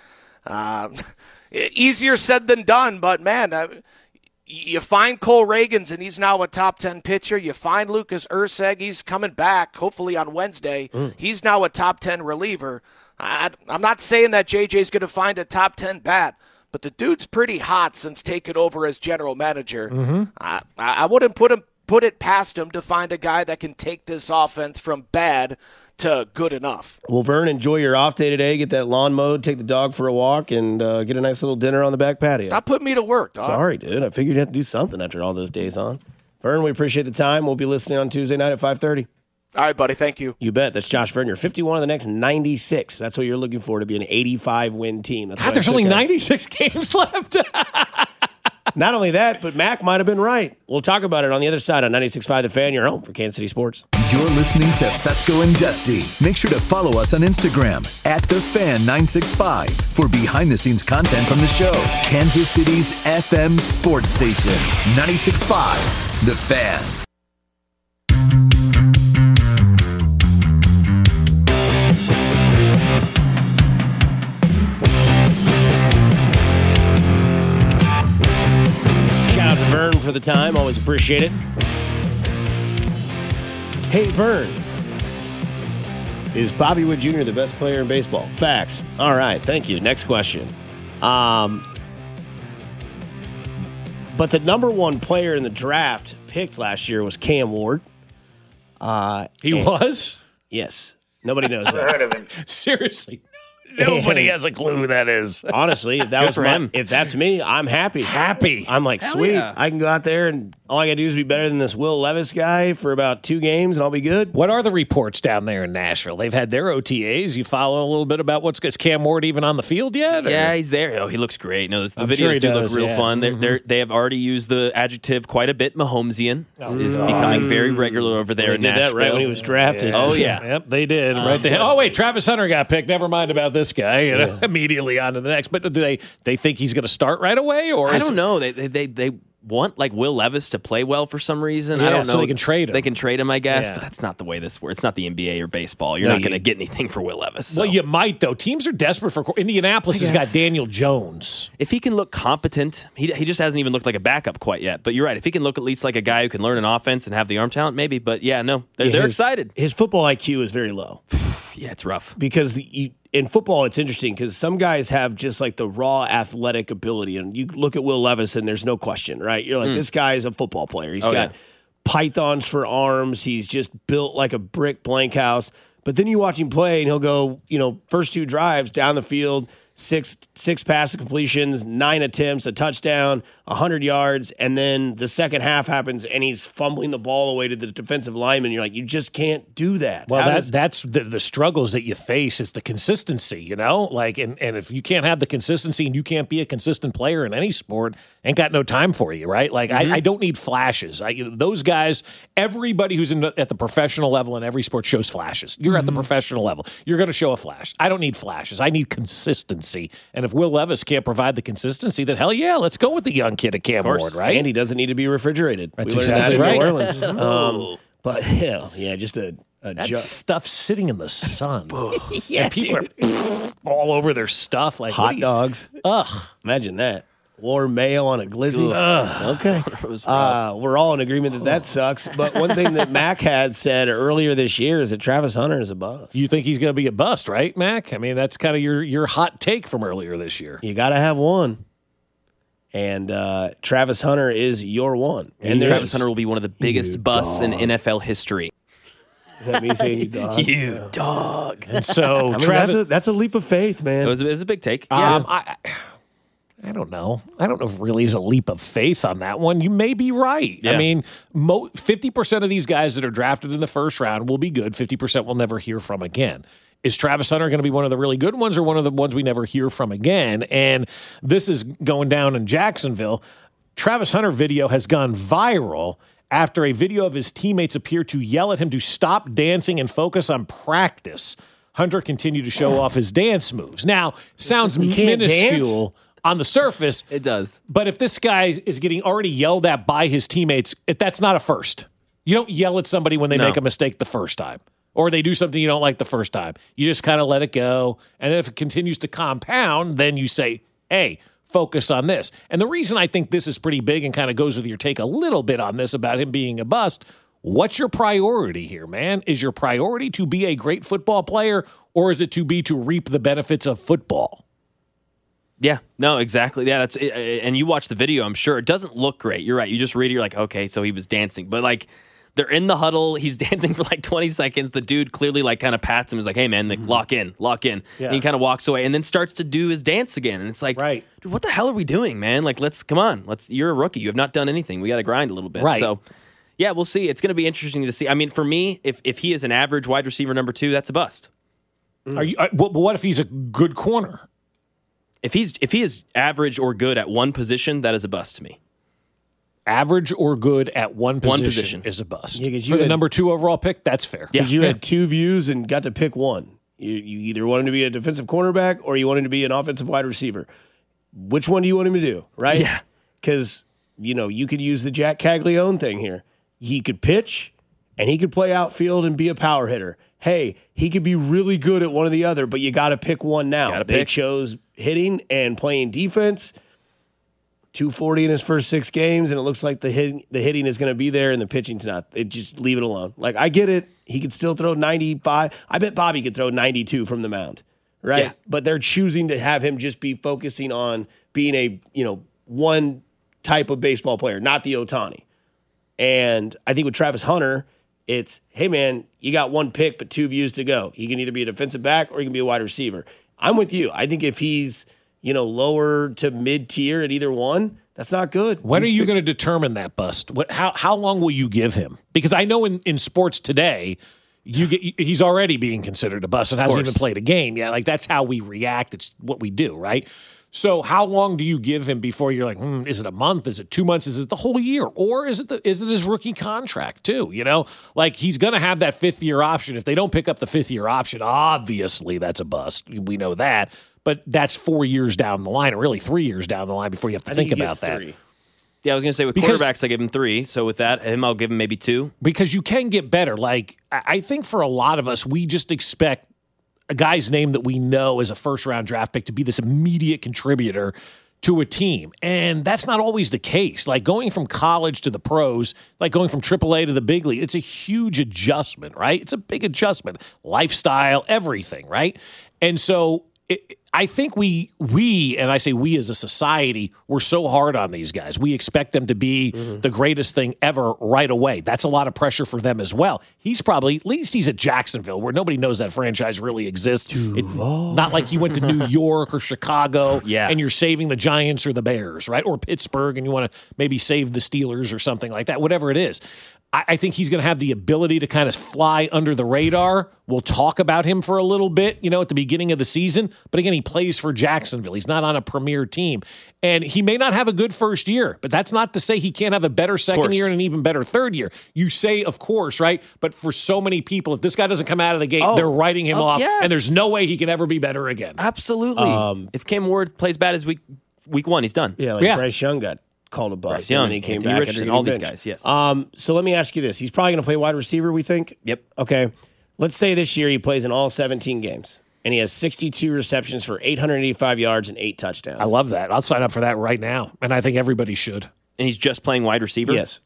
Easier said than done, but, man, you find Cole Reagans, and he's now a top 10 pitcher. You find Lucas Erceg. He's coming back, hopefully on Wednesday. He's now a top 10 reliever. I'm not saying that JJ's going to find a top 10 bat, but the dude's pretty hot since taking over as general manager. I wouldn't put it past him to find a guy that can take this offense from bad to good enough. Well, Vern, enjoy your off day today. Get that lawn mowed, take the dog for a walk, and get a nice little dinner on the back patio. Stop putting me to work, dog. Sorry, dude. I figured you'd have to do something after all those days on. Vern, we appreciate the time. We'll be listening on Tuesday night at 5:30. All right, buddy. Thank you. You bet. That's Josh Vernier. 51 of the next 96. That's what you're looking for to be an 85-win team. That's God, there's only 96 games left. Not only that, but Mac might have been right. We'll talk about it on the other side on 96.5 The Fan, your home for Kansas City sports. You're listening to Fesco and Dusty. Make sure to follow us on Instagram @TheFan965 for behind-the-scenes content from the show. Kansas City's FM sports station, 96.5 The Fan. Shout out to Vern for the time. Always appreciate it. Hey, Vern. Is Bobby Witt Jr. the best player in baseball? Facts. All right. Thank you. Next question. But the number one player in the draft picked last year was Cam Ward. He was? Yes. Nobody knows that. Never heard of him. Seriously. Nobody has a clue who that is. Honestly, if that's me, I'm happy. I'm like, Hell sweet. yeah. I can go out there and all I got to do is be better than this Will Levis guy for about 2 games and I'll be good. What are the reports down there in Nashville? They've had their OTAs. You follow a little bit about is Cam Ward even on the field yet? Or? Yeah, he's there. Oh, he looks great. No, the I'm videos sure he do does, look real yeah. fun. Mhm. They have already used the adjective quite a bit. Mahomesian is becoming very regular over there They in did that Nashville. right when he was drafted. Oh, yeah. Yep, they did. Right there. Oh, wait, Travis Hunter got picked. Never mind about this guy. You know, immediately on to the next. But do they think he's going to start right away? Or I don't know. They want like Will Levis to play well for some reason. Yeah, I don't know. so they can trade him. They can trade him, I guess, Yeah. but that's not the way this works. It's not the NBA or baseball. You're not going to get anything for Will Levis. So. Well, you might, though. Teams are desperate for Indianapolis has got Daniel Jones. If he can look competent, he just hasn't even looked like a backup quite yet. But you're right. If he can look at least like a guy who can learn an offense and have the arm talent, maybe. But yeah, no, they're excited. His football IQ is very low. Yeah, it's rough. Because in football, it's interesting because some guys have just like the raw athletic ability. And you look at Will Levis and there's no question, right? You're like, this guy is a football player. He's got pythons for arms. He's just built like a brick blank house. But then you watch him play and he'll go, first 2 drives down the field, six pass completions, 9 attempts, a touchdown, 100 yards, and then the second half happens and he's fumbling the ball away to the defensive lineman. You're like, you just can't do that. Well, that's the struggles that you face is the consistency, Like, and if you can't have the consistency and you can't be a consistent player in any sport, ain't got no time for you, right? Like, I don't need flashes. Those guys, everybody who's at the professional level in every sport shows flashes. You're at the professional level. You're going to show a flash. I don't need flashes. I need consistency. And if Will Levis can't provide the consistency, then hell yeah, let's go with the young kid at Cam Ward, right? And he doesn't need to be refrigerated. That's we learned exactly that in right. New Orleans. But hell, yeah, just a that stuff sitting in the sun. Yeah, and people are all over their stuff. Like hot dogs. Ugh. Imagine that. Warm mayo on a glizzy. Okay. We're all in agreement that sucks. But one thing that Mac had said earlier this year is that Travis Hunter is a bust. You think he's going to be a bust, right, Mac? I mean, that's kind of your hot take from earlier this year. You got to have one. And Travis Hunter is your one. And Travis Hunter will be one of the biggest busts in NFL history. Is that me saying you dog? You dog. And so that's a leap of faith, man. It was a big take. I don't know. I don't know if really is a leap of faith on that one. You may be right. Yeah. I mean, 50% of these guys that are drafted in the first round will be good. 50% we'll never hear from again. Is Travis Hunter going to be one of the really good ones or one of the ones we never hear from again? And this is going down in Jacksonville. Travis Hunter video has gone viral after a video of his teammates appear to yell at him to stop dancing and focus on practice. Hunter continued to show off his dance moves. Now, sounds minuscule on the surface. It does. But if this guy is getting already yelled at by his teammates, that's not a first. You don't yell at somebody when they make a mistake the first time or they do something you don't like the first time. You just kind of let it go. And then if it continues to compound, then you say, hey, focus on this. And the reason I think this is pretty big and kind of goes with your take a little bit on this about him being a bust, what's your priority here, man? Is your priority to be a great football player or is it to reap the benefits of football? Yeah, no, exactly. Yeah, that's it. And you watch the video, I'm sure. It doesn't look great. You're right. You just read it, you're like, okay, so he was dancing. But like, they're in the huddle. He's dancing for like 20 seconds. The dude clearly like kind of pats him. Is like, hey, man, like, lock in. Yeah. And he kind of walks away and then starts to do his dance again. And it's like, dude, what the hell are we doing, man? Like, come on. You're a rookie. You have not done anything. We got to grind a little bit. Right. So, Yeah, we'll see. It's going to be interesting to see. I mean, for me, if he is an average wide receiver number 2, that's a bust. But what if he's a good corner? If he is average or good at one position, that is a bust to me. Average or good at one position is a bust. Yeah, for the number 2 overall pick, that's fair. Because you had 2 views and got to pick one. You either wanted to be a defensive cornerback or you wanted to be an offensive wide receiver. Which one do you want him to do, right? Yeah. Because, you could use the Jack Caglione thing here. He could pitch and he could play outfield and be a power hitter. Hey, he could be really good at one or the other, but you got to pick one now. They chose hitting and playing defense. 240 in his first 6 games, and it looks like the hitting is going to be there and the pitching's not. Just leave it alone. Like, I get it. He could still throw 95. I bet Bobby could throw 92 from the mound, right? Yeah. But they're choosing to have him just be focusing on being a, one type of baseball player, not the Ohtani. And I think with Travis Hunter, it's, hey, man, you got 1 pick but 2 views to go. He can either be a defensive back or he can be a wide receiver. I'm with you. I think if he's lower to mid-tier at either one, that's not good. When are you going to determine that bust? How long will you give him? Because I know in sports today, he's already being considered a bust and hasn't even played a game yet. Like, that's how we react. It's what we do, right? So how long do you give him before you're like, is it a month? Is it 2 months? Is it the whole year? Or is it his rookie contract too? Like, he's going to have that 5th-year option. If they don't pick up the 5th-year option, obviously that's a bust. We know that. But that's 4 years down the line, or really 3 years down the line before you have to think about that. 3. Yeah, I was going to say with quarterbacks, I give him 3. So with that, I'll give him maybe 2. Because you can get better. Like, I think for a lot of us, we just expect a guy's name that we know as a first-round draft pick to be this immediate contributor to a team. And that's not always the case. Like, going from college to the pros, like going from AAA to the big league, it's a huge adjustment, right? It's a big adjustment. Lifestyle, everything, right? And so I think we, and I say we as a society, we're so hard on these guys. We expect them to be the greatest thing ever right away. That's a lot of pressure for them as well. At least he's at Jacksonville, where nobody knows that franchise really exists. Not like he went to New York or Chicago, and you're saving the Giants or the Bears, right? Or Pittsburgh, and you want to maybe save the Steelers or something like that, whatever it is. I think he's going to have the ability to kind of fly under the radar. We'll talk about him for a little bit, at the beginning of the season. But again, he plays for Jacksonville. He's not on a premier team. And he may not have a good first year, but that's not to say he can't have a better second year and an even better third year. You say, of course, right? But for so many people, if this guy doesn't come out of the gate, they're writing him off. Yes. And there's no way he can ever be better again. Absolutely. If Cam Ward plays bad as week 1, he's done. Yeah, Bryce Young got called a bust. Young, and then he came back. Richardson, all these guys, yes. So let me ask you this. He's probably going to play wide receiver, we think? Yep. Okay. Let's say this year he plays in all 17 games, and he has 62 receptions for 885 yards and 8 touchdowns. I love that. I'll sign up for that right now, and I think everybody should. And he's just playing wide receiver? Yes.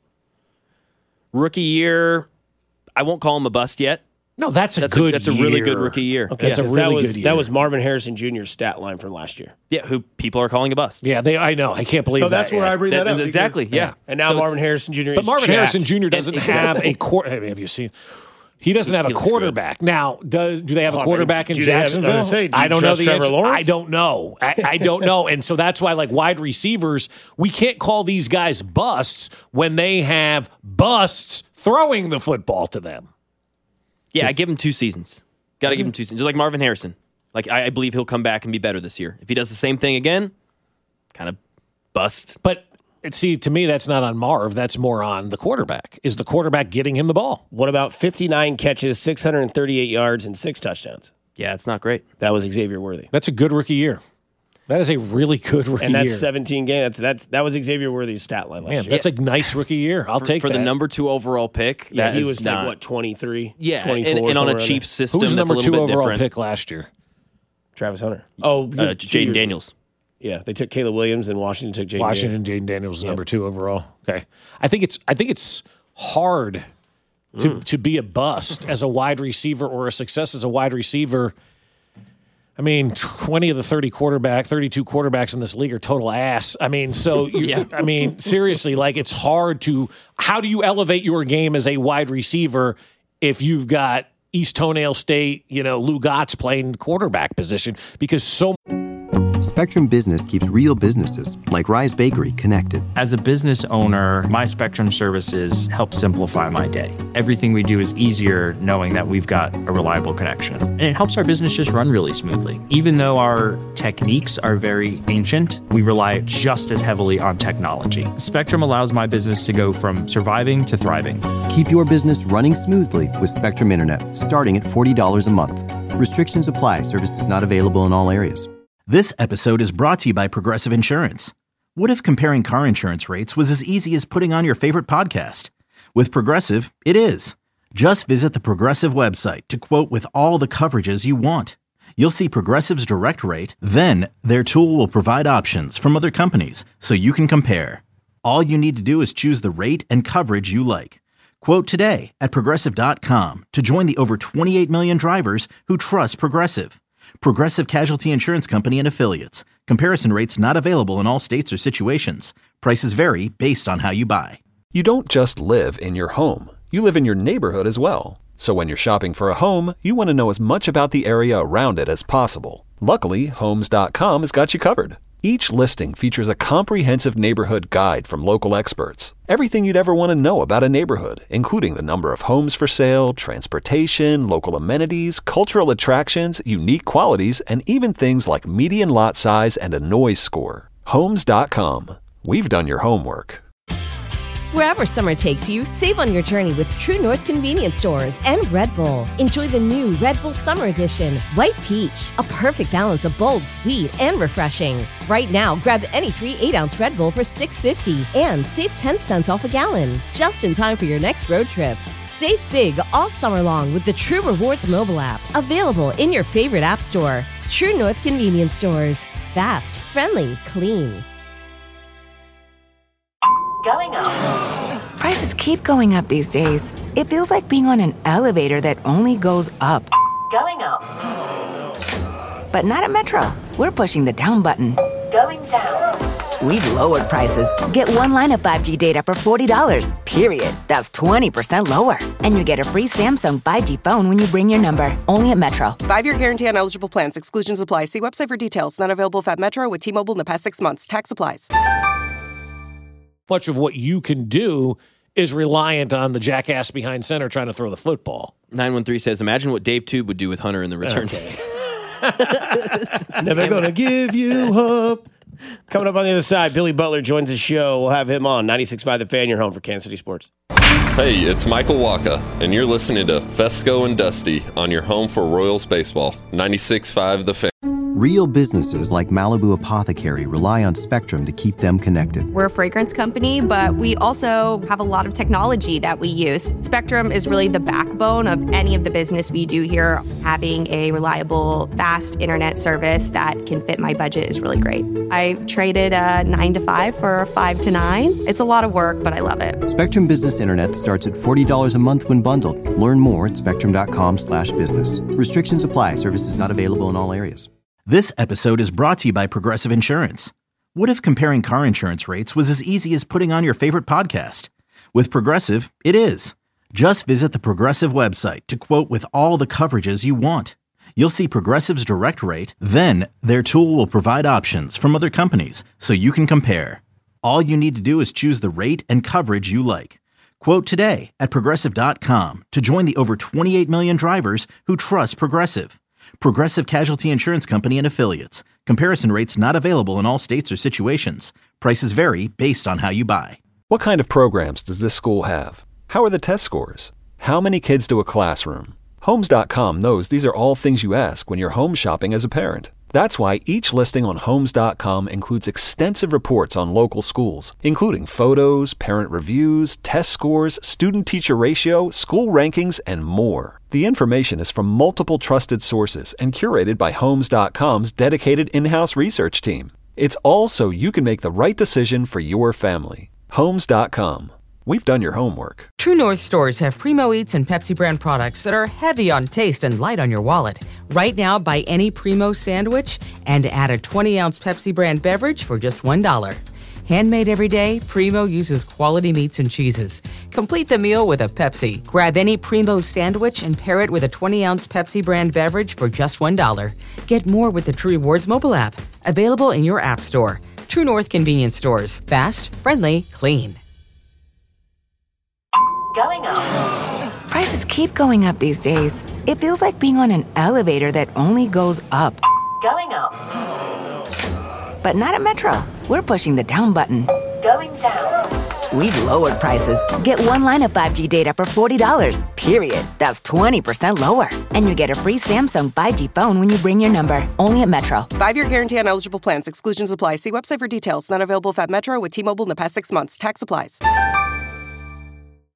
Rookie year, I won't call him a bust yet. No, that's a really good rookie year. Okay, that's a really good year. That was Marvin Harrison Jr.'s stat line from last year. Yeah, who people are calling a bust. Yeah, I know. I can't believe that. So that's where I bring that up. Exactly, yeah. And now Marvin Harrison Jr. But Marvin jacked. Harrison Jr. doesn't have a quarterback. Have you seen? He doesn't have a quarterback. Now, do they have a quarterback in Jacksonville? I don't know the answer. Lawrence? I don't know. I don't know. And so that's why, like, wide receivers, we can't call these guys busts when they have busts throwing the football to them. Yeah, I give him 2 seasons. Got to give him 2 seasons. Just like Marvin Harrison. Like, I believe he'll come back and be better this year. If he does the same thing again, kind of bust. But, see, to me, that's not on Marv. That's more on the quarterback. Is the quarterback getting him the ball? What about 59 catches, 638 yards, and 6 touchdowns? Yeah, it's not great. That was Xavier Worthy. That's a good rookie year. That is a really good rookie year. And that's 17 games. That was Xavier Worthy's stat line last year. That's a nice rookie year. I'll take for that. the number 2 overall pick. Yeah, he was like, what, 23? Yeah, 24, and on a Chiefs system, who was that's number a little 2 bit overall different. pick last year? Travis Hunter. Oh, Jaden Daniels. Yeah, they took Caleb Williams, and Washington took Jaden Daniels was number 2 overall. Okay, I think it's hard to be a bust as a wide receiver or a success as a wide receiver. I mean, 20 of the 32 quarterbacks in this league are total ass. I mean, so I mean, seriously, like, it's hard to. How do you elevate your game as a wide receiver if you've got East Toenail State, Lou Gotts playing quarterback position? Because so. Spectrum Business keeps real businesses, like Rise Bakery, connected. As a business owner, my Spectrum services help simplify my day. Everything we do is easier knowing that we've got a reliable connection. And it helps our business just run really smoothly. Even though our techniques are very ancient, we rely just as heavily on technology. Spectrum allows my business to go from surviving to thriving. Keep your business running smoothly with Spectrum Internet, starting at $40 a month. Restrictions apply. Services not available in all areas. This episode is brought to you by Progressive Insurance. What if comparing car insurance rates was as easy as putting on your favorite podcast? With Progressive, it is. Just visit the Progressive website to quote with all the coverages you want. You'll see Progressive's direct rate, then their tool will provide options from other companies so you can compare. All you need to do is choose the rate and coverage you like. Quote today at Progressive.com to join the over 28 million drivers who trust Progressive. Progressive Casualty Insurance Company and Affiliates. Comparison rates not available in all states or situations. Prices vary based on how you buy. You don't just live in your home. You live in your neighborhood as well. So when you're shopping for a home, you want to know as much about the area around it as possible. Luckily, Homes.com has got you covered. Each listing features a comprehensive neighborhood guide from local experts. Everything you'd ever want to know about a neighborhood, including the number of homes for sale, transportation, local amenities, cultural attractions, unique qualities, and even things like median lot size and a noise score. Homes.com. We've done your homework. Wherever summer takes you, save on your journey with True North Convenience Stores and Red Bull. Enjoy the new Red Bull Summer Edition, White Peach, a perfect balance of bold, sweet, and refreshing. Right now, grab any 3 8-ounce Red Bull for $6.50 and save 10 cents off a gallon, just in time for your next road trip. Save big all summer long with the True Rewards mobile app, available in your favorite app store. True North Convenience Stores. Fast, friendly, clean. Going up. Prices keep going up these days. It feels like being on an elevator that only goes up. Going up. But not at Metro. We're pushing the down button. Going down. We've lowered prices. Get one line of 5G data for $40, period. That's 20% lower. And you get a free Samsung 5G phone when you bring your number. Only at Metro. 5-year guarantee on eligible plans. Exclusions apply. See website for details. Not available if at Metro with T-Mobile in the past 6 months. Tax applies. Much of what you can do is reliant on the jackass behind center trying to throw the football. 913 says, imagine what Dave Tube would do with Hunter in the return team. Never gonna give you up. Coming up on the other side, Billy Butler joins the show. We'll have him on 96.5 The Fan, your home for Kansas City sports. Hey, it's Michael Waka, and you're listening to Fesco and Dusty on your home for Royals baseball, 96.5 The Fan. Real businesses like Malibu Apothecary rely on Spectrum to keep them connected. We're a fragrance company, but we also have a lot of technology that we use. Spectrum is really the backbone of any of the business we do here. Having a reliable, fast internet service that can fit my budget is really great. I traded a 9 to 5 for a 5 to 9. It's a lot of work, but I love it. Spectrum Business Internet starts at $40 a month when bundled. Learn more at spectrum.com/business. Restrictions apply. Services not available in all areas. This episode is brought to you by Progressive Insurance. What if comparing car insurance rates was as easy as putting on your favorite podcast? With Progressive, it is. Just visit the Progressive website to quote with all the coverages you want. You'll see Progressive's direct rate, then their tool will provide options from other companies so you can compare. All you need to do is choose the rate and coverage you like. Quote today at Progressive.com to join the over 28 million drivers who trust Progressive. Progressive Casualty Insurance Company and Affiliates. Comparison rates not available in all states or situations. Prices vary based on how you buy. What kind of programs does this school have? How are the test scores? How many kids do a classroom? Homes.com knows these are all things you ask when you're home shopping as a parent. That's why each listing on Homes.com includes extensive reports on local schools, including photos, parent reviews, test scores, student-teacher ratio, school rankings, and more. The information is from multiple trusted sources and curated by Homes.com's dedicated in-house research team. It's all so you can make the right decision for your family. Homes.com. We've done your homework. True North stores have Primo Eats and Pepsi brand products that are heavy on taste and light on your wallet. Right now, buy any Primo sandwich and add a 20-ounce Pepsi brand beverage for just $1. Handmade every day, Primo uses quality meats and cheeses. Complete the meal with a Pepsi. Grab any Primo sandwich and pair it with a 20-ounce Pepsi brand beverage for just $1. Get more with the True Rewards mobile app. Available in your app store. True North Convenience Stores. Fast, friendly, clean. Going up. Prices keep going up these days. It feels like being on an elevator that only goes up. Going up. But not at Metro. We're pushing the down button. Going down. We've lowered prices. Get one line of 5G data for $40, period. That's 20% lower. And you get a free Samsung 5G phone when you bring your number. Only at Metro. 5-year guarantee on eligible plans. Exclusions apply. See website for details. Not available if at Metro with T-Mobile in the past 6 months. Tax applies.